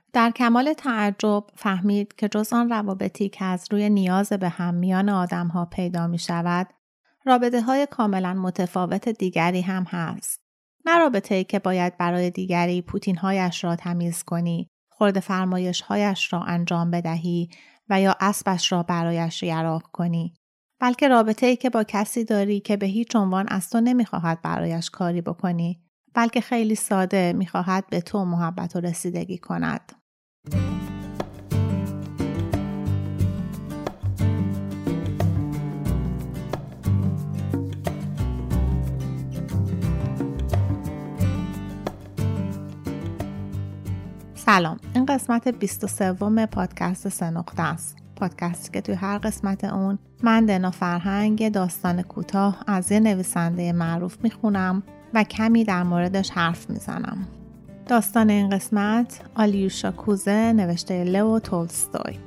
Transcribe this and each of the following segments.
در کمال تعجب فهمید که جز آن روابطی که از روی نیاز به هم میان آدم‌ها پیدا می‌شود، رابطه‌های کاملاً متفاوت دیگری هم هست. نه رابطه‌ای که باید برای دیگری پوتین‌هایش را تمیز کنی، خرد فرمایش‌هایش را انجام بدهی و یا اسبش را برایش یراق کنی، بلکه رابطه‌ای که با کسی داری که به هیچ عنوان از تو نمی‌خواهد برایش کاری بکنی، بلکه خیلی ساده می‌خواهد به تو محبت و رسیدگی کند. سلام، این قسمت 23 پادکست 3 نقطه است. پادکستی که توی هر قسمت اون من دنا فرهنگ داستان کوتاه از یه نویسنده معروف میخونم و کمی در موردش حرف میزنم. داستان این قسمت آلیوشا کوزه نوشته لئو تولستوی.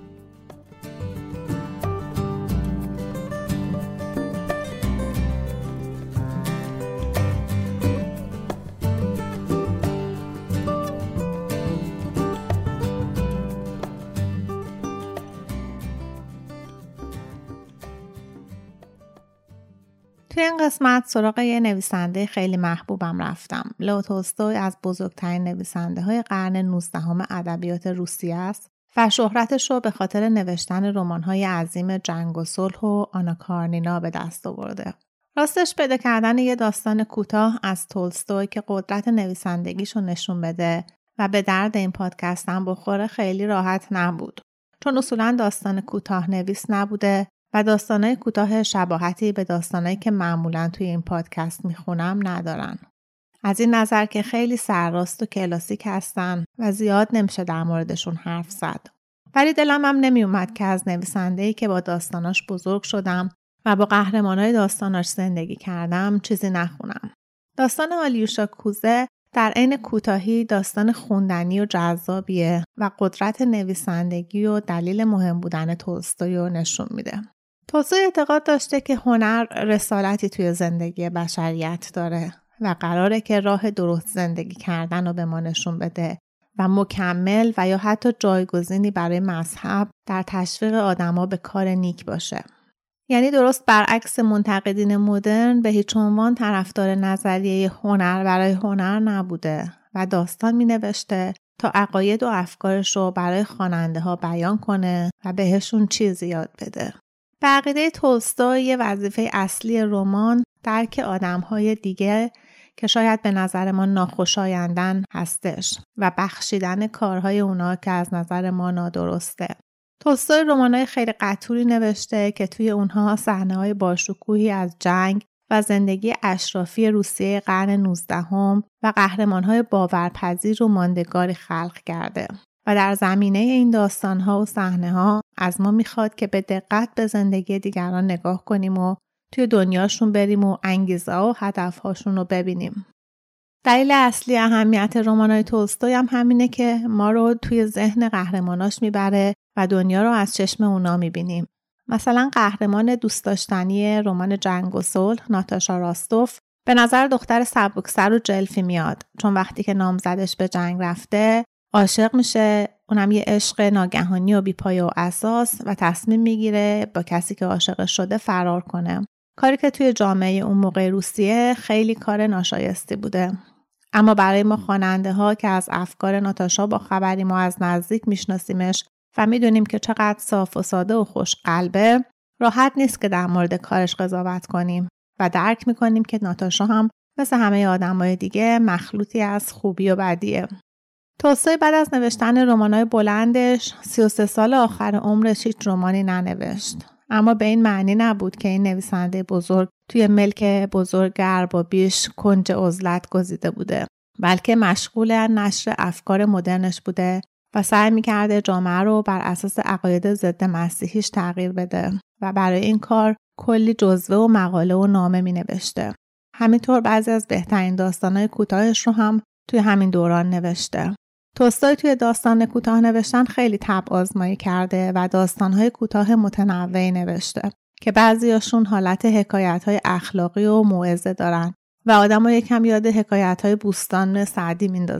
توی این قسمت سراغ یه نویسنده خیلی محبوبم رفتم. لئو تولستوی از بزرگترین نویسنده های قرن 19 ادبیات روسیه است و شهرتش رو به خاطر نوشتن رمان‌های عظیم جنگ و صلح و آنا کارنینا به دست آورده. راستش پیدا کردن یه داستان کوتاه از تولستوی که قدرت نویسندگیشو نشون بده و به درد این پادکست هم بخوره خیلی راحت نبود. چون اصولاً داستان کوتاه نویس نبوده و داستانای کوتاه شباهتی به داستانایی که معمولاً توی این پادکست میخونم ندارن. از این نظر که خیلی سرراست و کلاسیک هستن و زیاد نمیشه در موردشون حرف زد. ولی دلم هم نمی اومد که از نویسنده‌ای که با داستاناش بزرگ شدم و با قهرمانای داستاناش زندگی کردم چیزی نخونم. داستان آلیوشا کوزه در عین کوتاهی داستان خوندنی و جذابیه و قدرت نویسندگی و دلیل مهم بودن تولستوی رو نشون میده. تولستوی اعتقاد داشته که هنر رسالتی توی زندگی بشریت داره و قراره که راه درست زندگی کردن رو به ما نشون بده و مکمل و یا حتی جایگزینی برای مذهب در تشویق آدما به کار نیک باشه. یعنی درست برعکس منتقدین مدرن به هیچ عنوان طرفدار نظریه هنر برای هنر نبوده و داستان می نوشته تا عقاید و افکارش رو برای خواننده ها بیان کنه و بهشون چیزی یاد بده. به عقیده تولستوی یه وظیفه اصلی رمان درک آدم‌های دیگه که شاید به نظر ما ناخوشایندن هستش و بخشیدن کارهای اونا که از نظر ما نادرسته. تولستوی رمان‌های خیلی قطوری نوشته که توی اونها صحنه‌های باشکوهی از جنگ و زندگی اشرافی روسیه قرن 19 و قهرمان‌های باورپذیر و ماندگاری خلق کرده. و در زمینه این داستان‌ها و صحنه‌ها از ما میخواد که به دقت به زندگی دیگران نگاه کنیم و توی دنیاشون بریم و انگیزه و هدف‌هاشون رو ببینیم. دلیل اصلی اهمیت رمان‌های تولستوی هم همینه که ما رو توی ذهن قهرماناش میبره و دنیا رو از چشم اونا میبینیم. مثلا قهرمان دوست داشتنی رمان جنگ و صلح ناتاشا راستوف به نظر دختر سبکسر و جلفی میاد، چون وقتی که نامزدش به جنگ رفته عاشق میشه، اونم یه عشق ناگهانی و بی‌پایه و اساس و تصمیم میگیره با کسی که عاشقش شده فرار کنه. کاری که توی جامعه اون موقع روسیه خیلی کار ناشایستی بوده. اما برای ما خواننده ها که از افکار ناتاشا با خبریم و از نزدیک میشناسیمش و میدونیم که چقدر صاف و ساده و خوش قلبه، راحت نیست که در مورد کارش قضاوت کنیم و درک میکنیم که ناتاشا هم مثل همه آدمای دیگه مخلوطی از خوبی و بدیه. تولستوی بعد از نوشتن رمان‌های بلندش 33 سال آخر عمرش هیچ رمانی ننوشت. اما به این معنی نبود که این نویسنده بزرگ توی ملک بزرگ اربابیش کنج عزلت گزیده بوده، بلکه مشغول نشر افکار مدرنش بوده و سعی می‌کرده جامعه رو بر اساس عقاید ضد مسیحیش تغییر بده و برای این کار کلی جزوه و مقاله و نامه می‌نوشته. همینطور بعضی از بهترین داستان‌های کوتاهش رو هم توی همین دوران نوشته. تولستوی توی داستان کوتاه نوشتن خیلی طبع آزمایی کرده و داستان‌های کوتاه متنوعی نوشته که بعضیاشون حالت حکایت‌های اخلاقی و موعظه دارن و آدم‌ها یکم یاد حکایت‌های بوستان سعدی میندازن.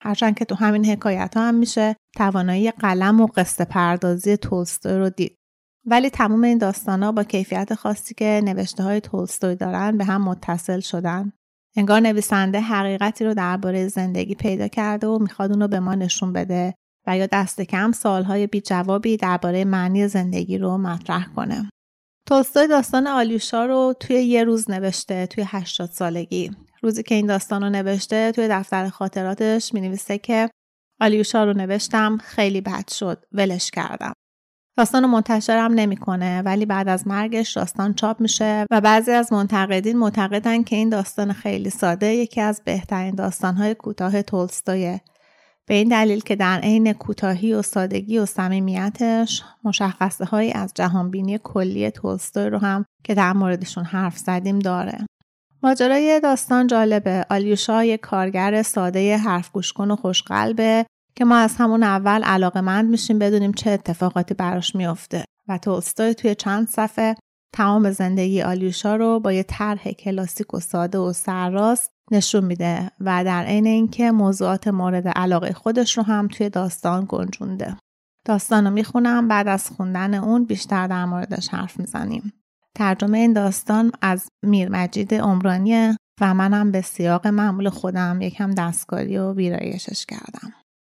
هرچند که تو همین حکایت ها هم میشه توانایی قلم و قصه پردازی تولستوی رو دید. ولی تمام این داستانا با کیفیت خاصی که نوشته های تولستوی دارن به هم متصل شدن. انگار نویسنده حقیقتی رو درباره زندگی پیدا کرده و میخواد اون رو به ما نشون بده و یا دست کم سوالهای بی جوابی درباره معنی زندگی رو مطرح کنه. تولستوی داستان آلیوشا رو توی یه روز نوشته، توی 80 سالگی. روزی که این داستان رو نوشته توی دفتر خاطراتش می‌نویسه که آلیوشا رو نوشتم، خیلی بد شد، ولش کردم. داستان رو منتشرم نمی‌کنه، ولی بعد از مرگش داستان چاپ میشه و بعضی از منتقدین معتقدن که این داستان خیلی ساده یکی از بهترین داستان‌های کوتاه تولستویه. به این دلیل که در عین کوتاهی و سادگی و صمیمیتش مشخصه‌هایی از جهانبینی کلی تولستوی رو هم که در موردشون حرف زدیم داره. ماجرای داستان جالبه. آلیوشا یک کارگر ساده حرف گوش کن و خوشقلبه که ما از همون اول علاقه‌مند میشیم بدونیم چه اتفاقاتی براش میفته و تولستوی توی چند صفحه تمام زندگی آلیوشا رو با یه طرح کلاسیک و ساده و سرراست نشون میده و در عین اینکه موضوعات مورد علاقه خودش رو هم توی داستان گنجونده. داستان رو میخونم، بعد از خوندن اون بیشتر در موردش حرف میزنیم. ترجمه این داستان از میرمجید عمرانیه و منم به سیاق معمول خودم یکم دستکاری و ویرایشش کردم.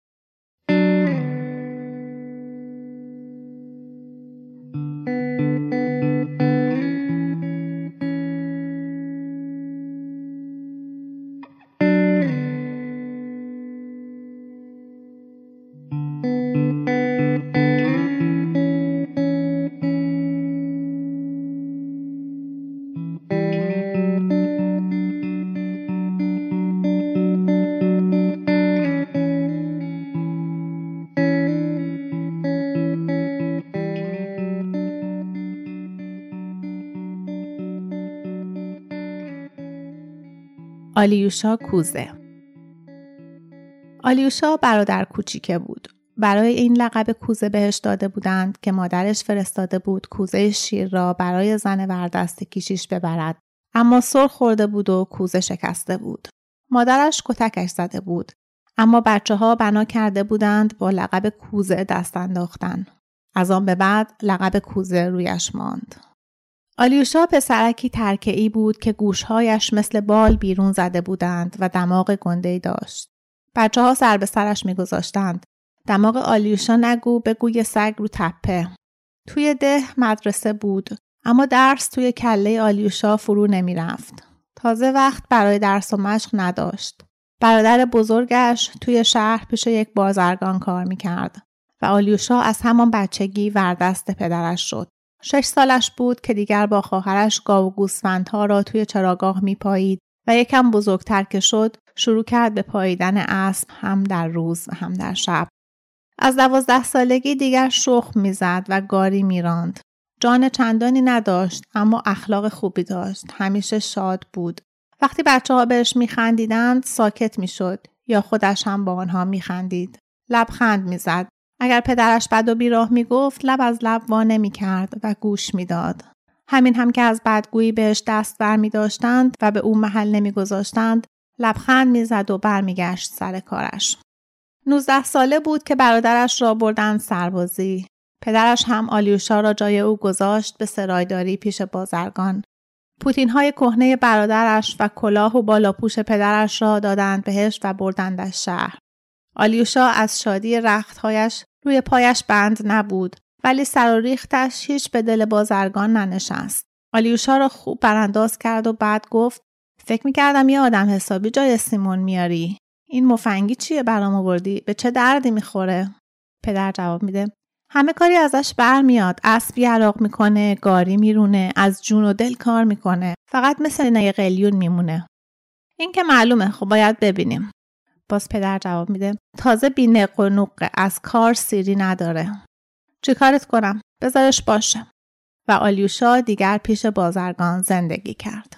آلیوشا کوزه. آلیوشا برادر کوچیکه بود. برای این لقب کوزه بهش داده بودند که مادرش فرستاده بود کوزه شیر را برای زن وردست کیشیش ببرد. اما سرخ خورده بود و کوزه شکسته بود. مادرش کتکش زده بود. اما بچه‌ها بنا کرده بودند با لقب کوزه دست انداختن. از آن به بعد لقب کوزه رویش ماند. آلیوشا پسرکی ترکه‌ای بود که گوشهایش مثل بال بیرون زده بودند و دماغ گنده‌ای داشت. بچه‌ها سر به سرش می‌گذاشتند. دماغ آلیوشا نگو بگوی سگ رو تپه. توی ده مدرسه بود، اما درس توی کله آلیوشا فرو نمی‌رفت. تازه وقت برای درس و مشق نداشت. برادر بزرگش توی شهر پیش یک بازرگان کار می‌کرد و آلیوشا از همان بچگی وردست پدرش شد. 6 سالش بود که دیگر با خواهرش گاو و گوسفندها را توی چراگاه میپایید و یکم بزرگتر که شد شروع کرد به پاییدن اسب هم در روز و هم در شب. از 12 سالگی دیگر شخم میزد و گاری میراند. جان چندانی نداشت اما اخلاق خوبی داشت. همیشه شاد بود. وقتی بچه‌ها بهش میخندیدند ساکت میشد یا خودش هم با آنها میخندید. لبخند میزد. اگر پدرش بد و بیراه میگفت لب از لب وا نمی‌کرد و گوش میداد. همین هم که از بدگویی بهش دست برمی داشتند و به او محل نمیگذاشتند لبخند میزد و برمیگشت سر کارش. 19 ساله بود که برادرش را بردند سربازی. پدرش هم آلیوشا را جای او گذاشت به سرایداری پیش بازرگان. پوتین‌های کهنه برادرش و کلاه و بالاپوش پدرش را دادند بهش و بردندش شهر. آلیوشا از شادی رختهایش روی پایش بند نبود، ولی سر و ریختش هیچ به دل بازرگان ننشست. آلیوشا را خوب برانداز کرد و بعد گفت فکر می‌کردم یه آدم حسابی جای سیمون میاری. این مفنگی چیه برام آوردی؟ به چه دردی میخوره؟ پدر جواب میده همه کاری ازش برمیاد. اسب یراق میکنه، گاری میرونه، از جون و دل کار میکنه. فقط مثل یه قلیون میمونه. این که معلومه، خب باید ببینیم. باز پدر جواب میده تازه بی‌نق و نقه، از کار سیری نداره. چی کارت کنم؟ بذارش باشه. و آلیوشا دیگر پیش بازرگان زندگی کرد.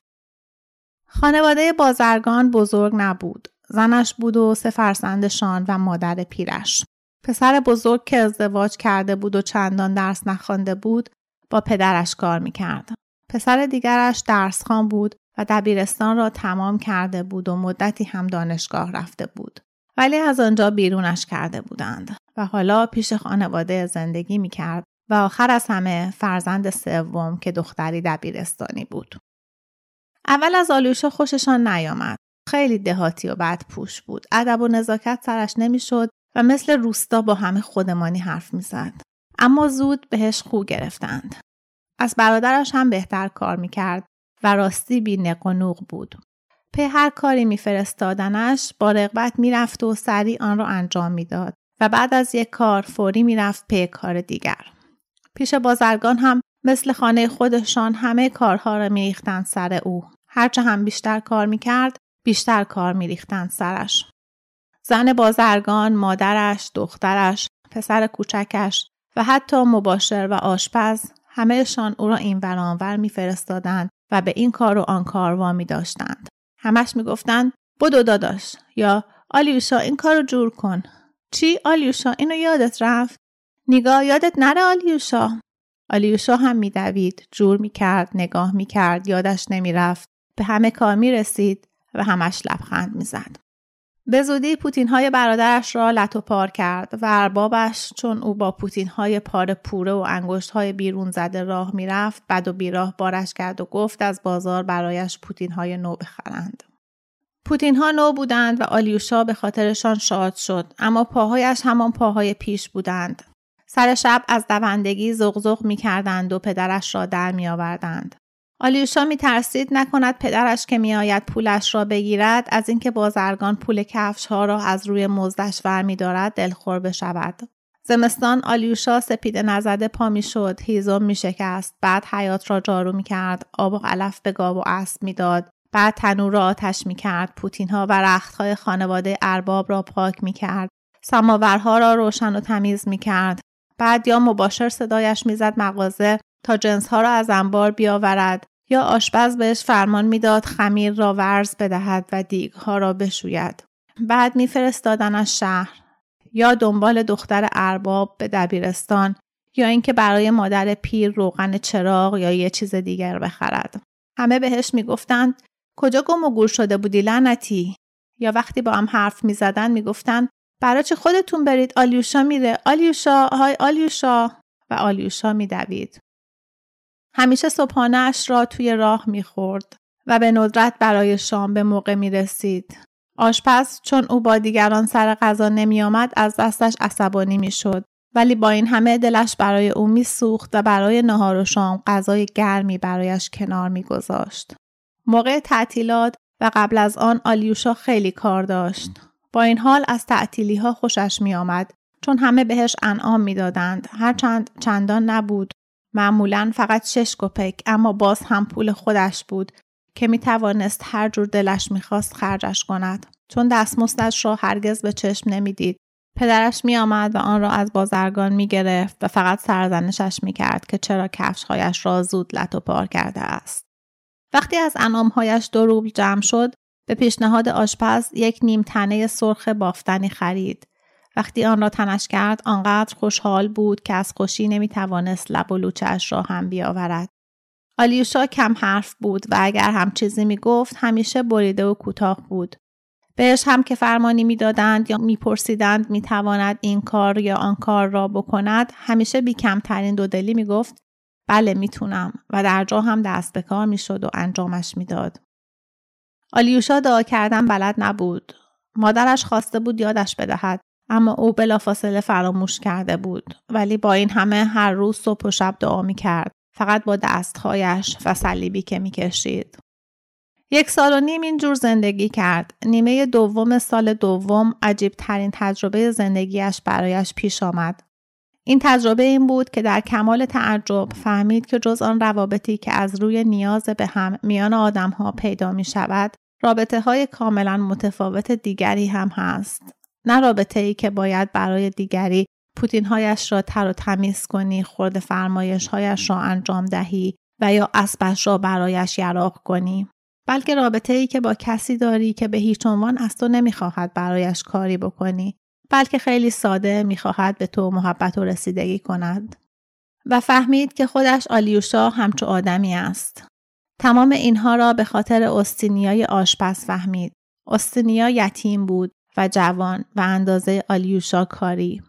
خانواده بازرگان بزرگ نبود. زنش بود و 3 فرزندشان و مادر پیرش. پسر بزرگ که ازدواج کرده بود و چندان درس نخوانده بود با پدرش کار میکرد. پسر دیگرش درسخوان بود و دبیرستان را تمام کرده بود و مدتی هم دانشگاه رفته بود. ولی از آنجا بیرونش کرده بودند و حالا پیش خانواده زندگی می‌کرد و آخر از همه فرزند سوم که دختری دبیرستانی بود. اول از آلیوشا خوششان نیامد. خیلی دهاتی و بدپوش بود. ادب و نزاکت سرش نمی‌شد و مثل روستا با همه خودمانی حرف می‌زد. اما زود بهش خو گرفتند. از برادرش هم بهتر کار می‌کرد و راستی بی نق و نوق بود. پی هر کاری می‌فرستادنش با رغبت می‌رفت و سریع آن را انجام می‌داد و بعد از یک کار فوری می‌رفت پی کار دیگر. پیش بازرگان هم مثل خانه خودشان همه کارها را می‌ریختند سر او. هرچه هم بیشتر کار می‌کرد، بیشتر کار می‌ریختند سرش. زن بازرگان، مادرش، دخترش، پسر کوچکش و حتی مباشر و آشپز همه‌شان او را اینور آنور می‌فرستادند و به این کار و آن کار وامی داشتند. همش میگفتند بدو داداش یا آلیوشا این کارو جور کن. چی آلیوشا اینو یادت رفت؟ نگاه یادت نره آلیوشا. آلیوشا هم میدوید، جور میکرد، نگاه میکرد، یادش نمیرفت، به همه کار میرسید و همش لبخند میزد. به زودی پوتین‌های برادرش را لت و پار کرد و اربابش چون او با پوتین‌های پاره پوره و انگشت‌های بیرون زده راه میرفت بد و بیراه بارش کرد و گفت از بازار برایش پوتین‌های نو بخرند. پوتین‌ها نو بودند و آلیوشا به خاطرشان شاد شد، اما پاهایش همان پاهای پیش بودند. سر شب از دوندگی زغزغ می‌کردند و پدرش را در می‌آوردند. آلیوشا می‌ترسید نکند پدرش که می‌آید پولش را بگیرد از اینکه بازرگان پول کفش‌ها را از روی مزدش برمی‌دارد دلخور بشود. زمستان آلیوشا سپیده نزده پا می‌شد، هیزم می‌شکست، بعد حیاط را جارو می‌کرد، آب و علف به گاو و اسب می‌داد، بعد تنور را آتش می‌کرد، پوتین‌ها و رخت‌های خانواده ارباب را پاک می‌کرد، سماورها را روشن و تمیز می‌کرد. بعد یا مباشر صدایش می‌زد مغازه تا جنس‌ها را از انبار بیاورد یا آشپز بهش فرمان میداد خمیر را ورز بدهد و دیگها را بشوید. بعد میفرستادنش شهر یا دنبال دختر ارباب به دبیرستان یا اینکه برای مادر پیر روغن چراغ یا یه چیز دیگر بخرد. همه بهش میگفتند کجا گم و گور شده بودی لعنتی؟ یا وقتی با هم حرف میزدن میگفتند برای چه خودتون برید آلیوشا میره، آلیوشا، های آلیوشا، و آلیوشا میدوید. همیشه صبحانه اش را توی راه میخورد و به ندرت برای شام به موقع میرسید. آشپز چون او با دیگران سر غذا نمی آمد از دستش عصبانی میشد، ولی با این همه دلش برای او میسوخت و برای نهار و شام غذای گرمی برایش کنار میگذاشت. موقع تعطیلات و قبل از آن آلیوشا خیلی کار داشت. با این حال از تعطیلی ها خوشش می آمد چون همه بهش انعام می دادند. هرچند چندان نبود. معمولاً فقط 6 کپک، اما باز هم پول خودش بود که می توانست هر جور دلش می خواست خرجش کند. چون دستمزدش را هرگز به چشم نمی دید. پدرش می آمد و آن را از بازرگان می گرفت و فقط سرزنشش می کرد که چرا کفشهایش را زود لت و پار کرده است. وقتی از انعامهایش 2 روبل جمع شد، به پیشنهاد آشپز 1 نیم تنه سرخ بافتنی خرید. وقتی آن را تنش کرد آنقدر خوشحال بود که از خوشی نمیتوانست لب و لوچه‌اش را هم بیاورد. آلیوشا کم حرف بود و اگر هم چیزی میگفت همیشه بریده و کوتاه بود. بهش هم که فرمانی میدادند یا میپرسیدند میتواند این کار یا آن کار را بکند همیشه بی کمترین دودلی میگفت بله میتونم و در جا هم دست به کار میشد و انجامش میداد. آلیوشا دعا کردن بلد نبود. مادرش خواسته بود یادش بدهد اما او بلافاصله فراموش کرده بود، ولی با این همه هر روز صبح و شب دعا می‌کرد، فقط با دستهایش و صلیبی که می‌کشید. 1 سال و نیم اینجور زندگی کرد. نیمه دوم سال دوم عجیب ترین تجربه زندگیش برایش پیش آمد. این تجربه این بود که در کمال تعجب فهمید که جز آن روابطی که از روی نیاز به هم میان آدم‌ها پیدا می‌شود، رابطه‌های کاملاً متفاوت دیگری هم هست. نه رابطه‌ای که باید برای دیگری پوتین‌هایش را تر و تمیز کنی، خرد فرمایش‌هایش را انجام دهی و یا اسبش را برایش یراق کنی، بلکه رابطه‌ای که با کسی داری که به هیچ عنوان از تو نمی‌خواهد برایش کاری بکنی، بلکه خیلی ساده می‌خواهد به تو محبت و رسیدگی کند. و فهمید که خودش آلیوشا همچو آدمی است. تمام اینها را به خاطر اوستینیای آشپز فهمید. اوستینیا یتیم بود و جوان و اندازه آلیوشا کاری.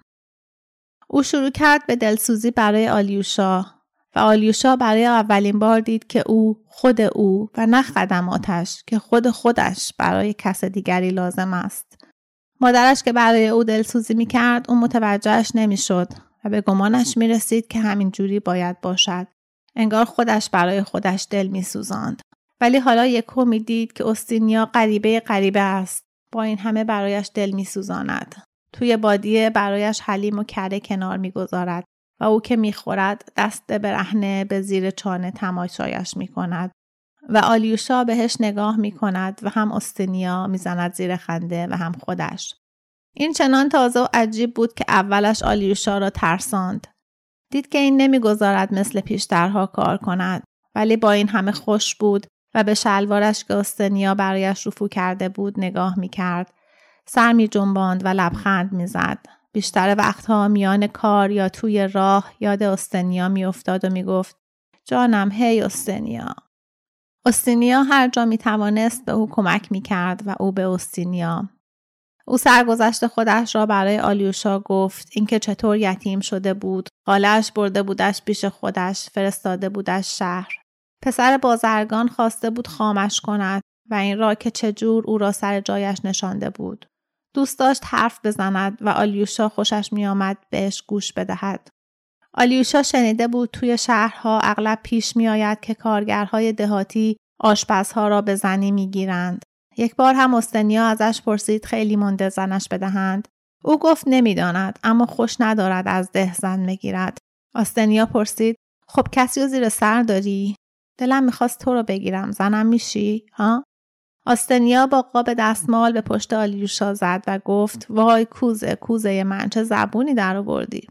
او شروع کرد به دلسوزی برای آلیوشا و آلیوشا برای اولین بار دید که خود او و نه خدماتش که خودش برای کس دیگری لازم است. مادرش که برای او دلسوزی می‌کرد اون متوجهش نمی‌شد و به گمانش می‌رسید که همین جوری باید باشد. انگار خودش برای خودش دل می‌سوزاند. ولی حالا یکو می‌دید که اوستینیا غریبه است. با این همه برایش دل می‌سوزاند. توی بادیه برایش حلیم و کره کنار می‌گذارد و او که می‌خورد دست برهنه به زیر چانه تماشایش می‌کند و آلیوشا بهش نگاه می‌کند و هم اوستینیا می‌زند زیر خنده و هم خودش. این چنان تازه و عجیب بود که اولش آلیوشا را ترساند. دید که این نمی‌گذارد مثل پیشترها کار کند، ولی با این همه خوش بود و به شلوارش که اوستینیا برایش رفو کرده بود نگاه می‌کرد. سر می‌جنباند و لبخند می‌زد. بیشتر وقتها میان کار یا توی راه یاد اوستینیا می‌افتاد و می‌گفت جانم هی اوستینیا. اوستینیا هر جا می‌توانست به او کمک می‌کرد و او به اوستینیا. او سرگذشت خودش را برای آلیوشا گفت، اینکه چطور یتیم شده بود، خاله‌اش برده بودش پیش خودش، فرستاده بودش شهر. پسر بازرگان خواسته بود خامش کند و این را که چجور او را سر جایش نشانده بود. دوست داشت حرف بزند و آلیوشا خوشش می آمد بهش گوش بدهد. آلیوشا شنیده بود توی شهرها اغلب پیش می آید که کارگرهای دهاتی آشپزها را به زنی می گیرند. یک بار هم اوستینیا ازش پرسید خیلی مونده زنش بدهند. او گفت نمیداند اما خوش ندارد از ده زن بگیرد. اوستینیا پرسید خب کسی رو زیر سر داری؟ دلم میخواست تو رو بگیرم، زنم میشی؟ ها؟ اوستینیا با قاب دستمال به پشت آلیوشا زد و گفت وای کوزه من چه زبونی در آوردی.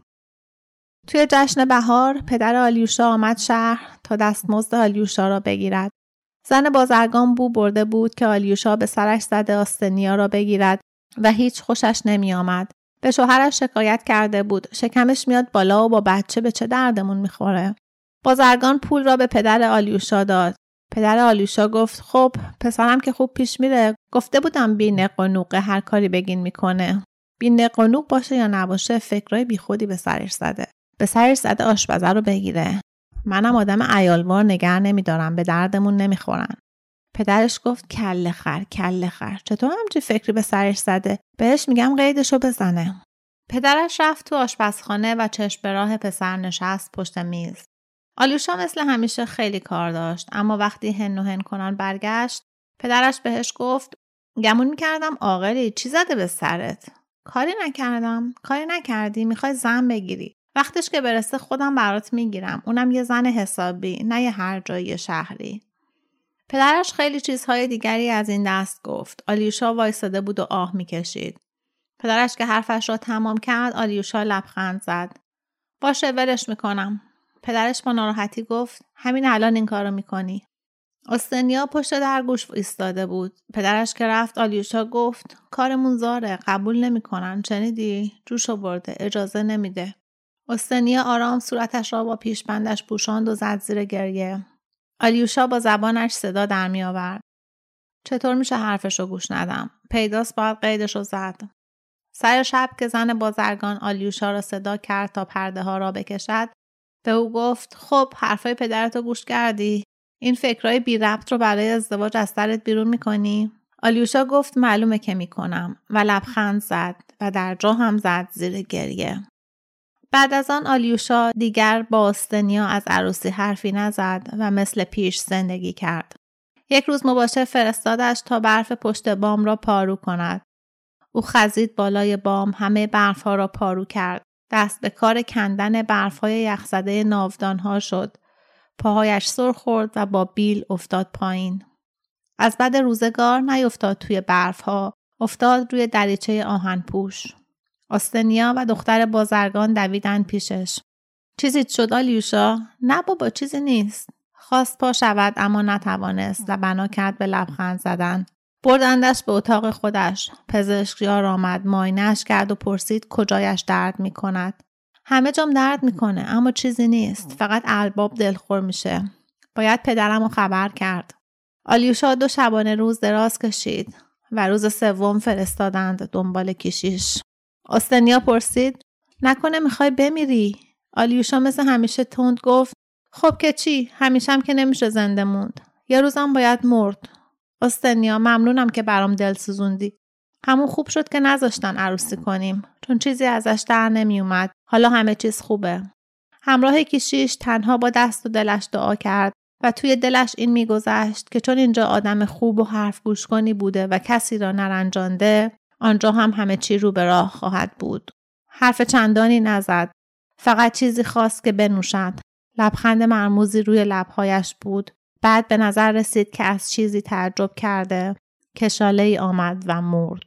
توی جشن بهار پدر آلیوشا آمد شهر تا دستمزد آلیوشا را بگیرد. زن بازرگان بو برده بود که آلیوشا به سرش زده اوستینیا را بگیرد و هیچ خوشش نمی آمد. به شوهرش شکایت کرده بود شکمش میاد بالا و با بچه به چه دردمون میخوره. بازرگان پول را به پدر آلیوشا داد. پدر آلیوشا گفت خب پسرم که خوب پیش میره، گفته بودم بی نق و نوقه هر کاری بگین میکنه. بی نق و نوق باشه یا نباشه فکرای بی خودی به سرش زده آشپزه رو بگیره. منم آدم عیالوار نگه نمیدارم، به دردمون نمیخورن. پدرش گفت کله خر چطور همچی فکری به سرش زده؟ بهش میگم قیدشو بزنه. پدرش رفت تو آشپزخانه و چشم به راه پسر نشست پشت میز. آلیوشا مثل همیشه خیلی کار داشت، اما وقتی هن و هن کنان برگشت پدرش بهش گفت گمون میکردم عاقلی، چی زده به سرت؟ کاری نکردی، میخوای زن بگیری. وقتش که برسه خودم برات میگیرم، اونم یه زن حسابی، نه یه هر جایی شهری. پدرش خیلی چیزهای دیگری از این دست گفت. آلیوشا وایساده بود و آه میکشید. پدرش که حرفش را تمام کرد آلیوشا لبخند زد. باشه ولش میکنم. پدرش با ناراحتی گفت همین الان این کارو میکنی. اوستینیا پشت در گوش ایستاده بود. پدرش که رفت آلیوشا گفت کارمون زاره، قبول نمیکنن، شنیدی؟ جوش آورده، اجازه نمیده. اوستینیا آرام صورتش را با پیشبندش پوشاند و زد زیر گریه. آلیوشا با زبانش صدا در می آورد. چطور میشه حرفشو گوش ندم؟ پیداست باید قیدشو زد. سر شب که زن بازرگان آلیوشا را صدا کرد تا پرده ها را بکشد، به او گفت خب حرفای پدرتو گوش کردی؟ این فکرای بی ربط رو برای ازدواج از سرت بیرون میکنی؟ آلیوشا گفت معلومه که میکنم و لبخند زد و در جا هم زد زیر گریه. بعد از آن آلیوشا دیگر با اوستینیا از عروسی حرفی نزد و مثل پیش زندگی کرد. یک روز مباشر فرستادش تا برف پشت بام را پارو کند. او خزید بالای بام، همه برفها را پارو کرد. دست به کار کندن برفهای یخزده ناودانها شد. پاهایش سر خورد و با بیل افتاد پایین. از بد روزگار نیفتاد توی برفها، افتاد روی دریچه آهنپوش. اوستینیا و دختر بازرگان دویدن پیشش. چیزی شد آلیوشا؟ نه بابا چیزی نیست. خواست پا شود اما نتوانست و بنا کرد به لبخند زدن. بردندش به اتاق خودش. پزشکیار آمد، معاینه‌اش کرد و پرسید کجایش درد می کند. همه جام درد می کنه اما چیزی نیست. فقط الباب دلخور میشه. باید پدرم رو خبر کرد. آلیوشا 2 شبانه روز دراز کشید. و روز سوم فرستادند دنبال کشیش. اوستنیا پرسید نکنه میخوای بمیری؟ آلیوشا مثل همیشه تند گفت خب که چی؟ همیشه هم که نمیشه زنده موند. یه روزم باید مرد. اوستنیا ممنونم که برام دل سوزوندی. همون خوب شد که نذاشتن عروسی کنیم چون چیزی ازش در نمی اومد. حالا همه چیز خوبه. همراه کشیش تنها با دست و دلش دعا کرد و توی دلش این میگذشت که چون اینجا آدم خوب و حرف گوش کنی بوده و کسی را نرنجانده، آنجا هم همه چی رو به راه خواهد بود. حرف چندانی نزد. فقط چیزی خواست که بنوشد. لبخند مرموزی روی لبهایش بود. بعد به نظر رسید که از چیزی تعجب کرده. کشاله‌ای آمد و مرد.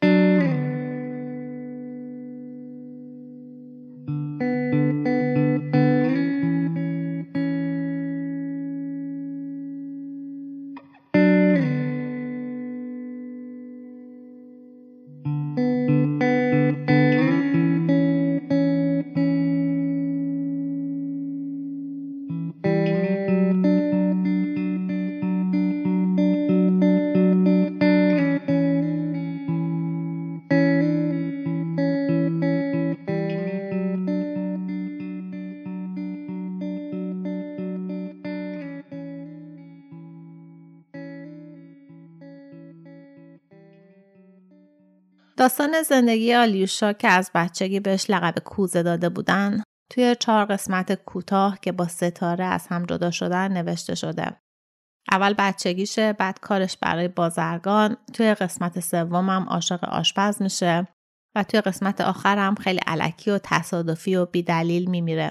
داستان زندگی آلیوشا که از بچگی بهش لقب کوزه داده بودن توی 4 قسمت کوتاه که با ستاره از هم جدا شدن نوشته شده. اول بچگیشه، بعد کارش برای بازرگان، توی قسمت سومم عاشق آشپز میشه و توی قسمت آخرم خیلی الکی و تصادفی و بی‌دلیل میمیره.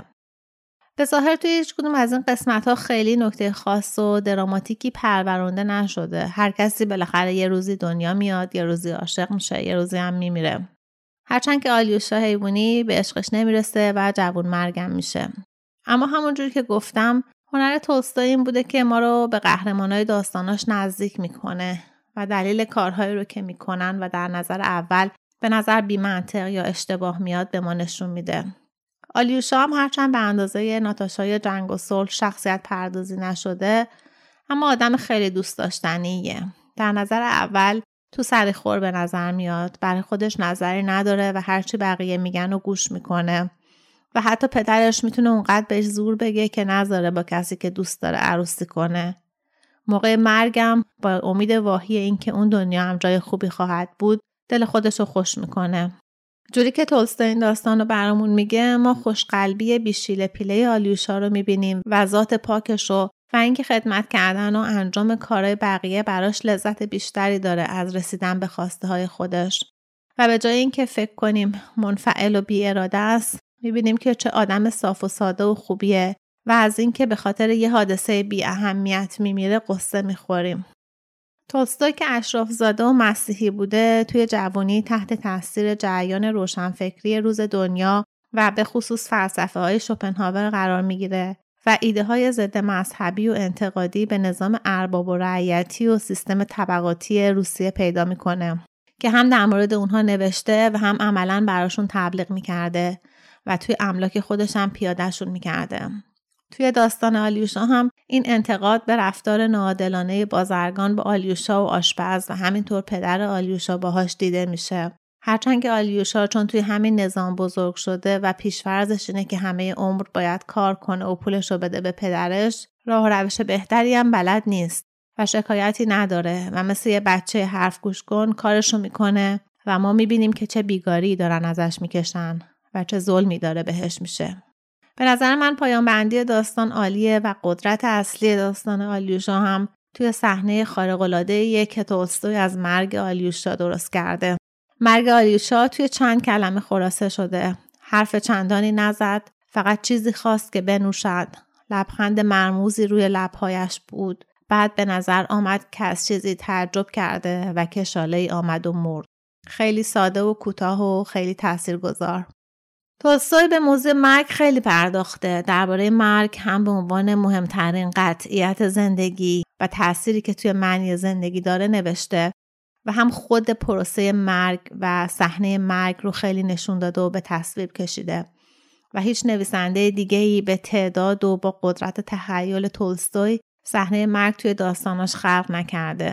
به ظاهر توی هیچ کدوم از این قسمت‌ها خیلی نکته خاص و دراماتیکی پرورونده نشده. هر کسی بالاخره یه روزی دنیا میاد، یه روزی عاشق میشه، یه روزی هم میمیره. هرچند که آلیوشا حیوانی به عشقش نمیرسه و جوون مرگم میشه. اما همونجوری که گفتم، هنر تولستوی این بوده که ما رو به قهرمانای داستاناش نزدیک میکنه و دلیل کارهایی رو که میکنن و در نظر اول به نظر بی‌منطق یا اشتباه میاد به ما نشون میده. آلیوشا هم هرچند به اندازه ناتاشای جنگ و صلح شخصیت پردازی نشده، اما آدم خیلی دوست داشتنیه. در نظر اول تو سرخور به نظر میاد، برای خودش نظری نداره و هرچی بقیه میگن و گوش میکنه و حتی پدرش میتونه اونقدر بهش زور بگه که نذاره با کسی که دوست داره عروسی کنه. موقع مرگم با امید واهی این که اون دنیا هم جای خوبی خواهد بود، دل خودش رو خوش میکنه. جوری که تولستوی این داستان رو برامون میگه، ما خوشقلبی بیشیل پیله آلیوشا رو میبینیم و ذات پاکش رو و اینکه خدمت کردن و انجام کارهای بقیه براش لذت بیشتری داره از رسیدن به خواسته های خودش و به جای اینکه فکر کنیم منفعل و بی اراده است، میبینیم که چه آدم صاف و ساده و خوبیه و از اینکه به خاطر یه حادثه بی اهمیت میمیره قصه میخوریم. تولستوی که اشرافزاده و مسیحی بوده، توی جوانی تحت تاثیر جریان روشنفکری روز دنیا و به خصوص فلسفه های شوپنهاور قرار میگیره و ایده های ضد مذهبی و انتقادی به نظام ارباب و رعیتی و سیستم طبقاتی روسیه پیدا میکنه که هم در مورد اونها نوشته و هم عملاً براشون تبلیغ میکرده و توی املاک خودش هم پیادهشون میکرده. توی داستان آلیوشا هم این انتقاد به رفتار ناعادلانه بازرگان با آلیوشا و آشپز و همینطور پدر آلیوشا باهاش دیده میشه. هرچند که آلیوشا چون توی همین نظام بزرگ شده و پیش‌فرضش اینه که همه عمر باید کار کنه و پولش رو بده به پدرش، راه و روش بهتری هم بلد نیست و شکایتی نداره و مثل یه بچه حرف گوش کن کارشو میکنه و ما میبینیم که چه بیگاری دارن ازش میکشن و چه ظلمی داره بهش میشه. به نظر من پایان بندی داستان عالیه و قدرت اصلی داستان آلیوشا هم توی صحنه خارق‌العاده‌ایه که تولستوی از مرگ آلیوشا درست کرده. مرگ آلیوشا توی چند کلمه خلاصه شده. حرف چندانی نزد، فقط چیزی خواست که بنوشد. لبخند مرموزی روی لبهایش بود. بعد به نظر آمد که از چیزی تعجب کرده و کشاله‌ای آمد و مرد. خیلی ساده و کوتاه و خیلی تاثیرگذار. تولستوی به موضوع مرگ خیلی پرداخته. درباره مرگ هم به عنوان مهمترین قطعیت زندگی و تأثیری که توی معنی زندگی داره نوشته و هم خود پروسه مرگ و صحنه مرگ رو خیلی نشون داده و به تصویر کشیده و هیچ نویسنده دیگه‌ای به تعداد و با قدرت تخیل تولستوی صحنه مرگ توی داستاناش خلق نکرده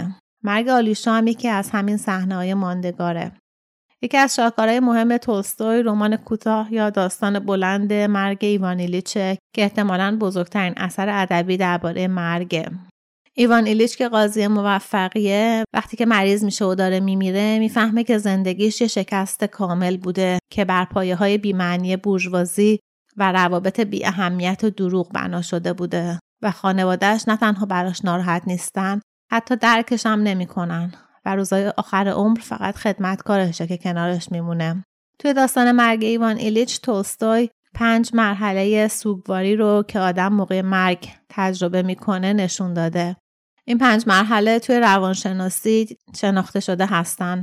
مرگ آلیوشا هم یکی از همین صحنه‌های ماندگاره. یکی از شاهکارهای مهم تولستوی رمان کوتاه یا داستان بلند مرگ ایوان ایلیچه که احتمالاً بزرگترین اثر ادبی درباره مرگه. ایوان ایلیچ که قاضی موفقیه وقتی که مریض میشه و داره میمیره میفهمه که زندگیش یه شکست کامل بوده که بر پایه‌های بی‌معنی بورژوازی و روابط بی اهمیت و دروغ بنا شده بوده و خانواده‌اش نه تنها براش ناراحت نیستن، حتی درکش هم نمی‌کنن و روزای آخر عمر فقط خدمتکارشه که کنارش میمونه. توی داستان مرگ ایوان ایلیچ تولستوی 5 مرحله سوگواری رو که آدم موقع مرگ تجربه میکنه نشون داده. این 5 مرحله توی روانشناسی شناخته شده هستن: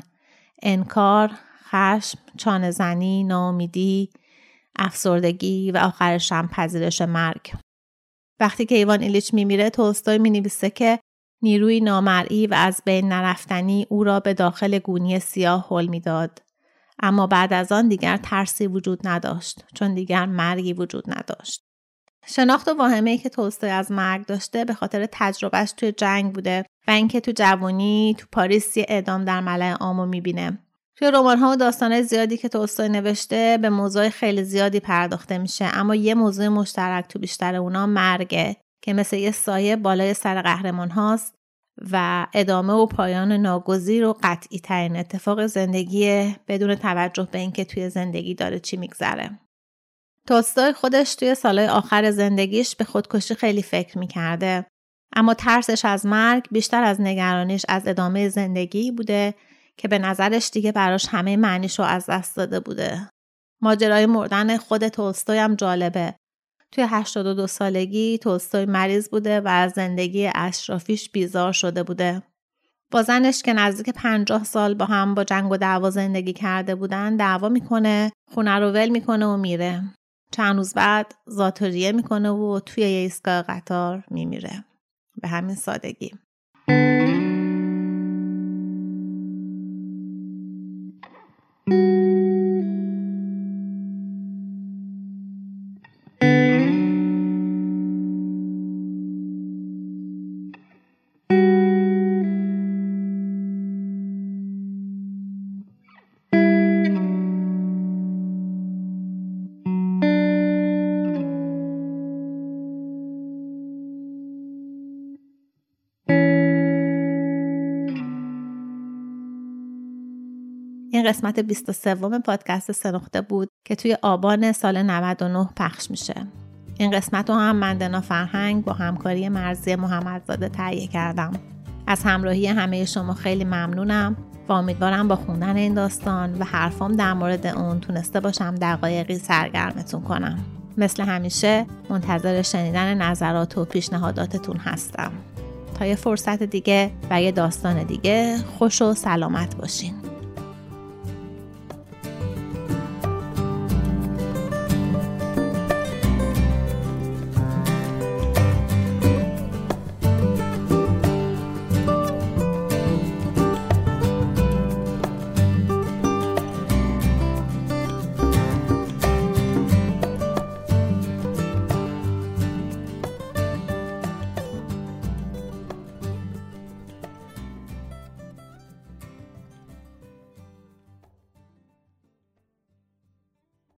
انکار، خشم، چانه‌زنی، ناامیدی، افسردگی و آخرش هم پذیرش مرگ. وقتی که ایوان ایلیچ میمیره تولستوی مینویسه که نیروی نامرئی و از بین نرفتنی او را به داخل گونی سیاه هل میداد. اما بعد از آن دیگر ترسی وجود نداشت، چون دیگر مرگی وجود نداشت. شناخت و واهمه‌ای که تولستوی از مرگ داشته به خاطر تجربهش توی جنگ بوده و اینکه تو جوانی تو پاریس یه اعدام در ملأ عامو میبینه. توی رمان‌ها و داستان‌های زیادی که تولستوی نوشته به موضوع خیلی زیادی پرداخته میشه، اما یه موضوع مشترک تو بیشتر اونا مرگه که مثل یه سایه بالای سر قهرمان هاست و ادامه و پایان ناگزیر و قطعی ترین اتفاق زندگی بدون توجه به اینکه توی زندگی داره چی میگذره. تولستوی خودش توی سالهای آخر زندگیش به خودکشی خیلی فکر میکرده، اما ترسش از مرگ بیشتر از نگرانیش از ادامه زندگی بوده که به نظرش دیگه براش همه معنیش رو از دست داده بوده. ماجرای مردن خود تولستوی هم جالبه. توی 82 سالگی تولستوی مریض بوده و از زندگی اشرافیش بیزار شده بوده. با زنش که نزدیک 50 سال با هم با جنگ و دعوا زندگی کرده بودن دعوا میکنه، خونه رو ول میکنه و میره. چند روز بعد ذات‌الریه میکنه و توی یه ایستگاه قطار میمیره. به همین سادگی. این قسمت 23 پادکست 3 نقطه بود که توی آبان سال 99 پخش میشه. این قسمت رو هم من دنا فرهنگ با همکاری مرضیه محمدزاده تهیه کردم. از همراهی همه شما خیلی ممنونم و امیدوارم با خوندن این داستان و حرفام در مورد اون تونسته باشم دقایقی سرگرمتون کنم. مثل همیشه منتظر شنیدن نظرات و پیشنهاداتتون هستم. تا یه فرصت دیگه و یه داستان دیگه خوش و سلامت باشین.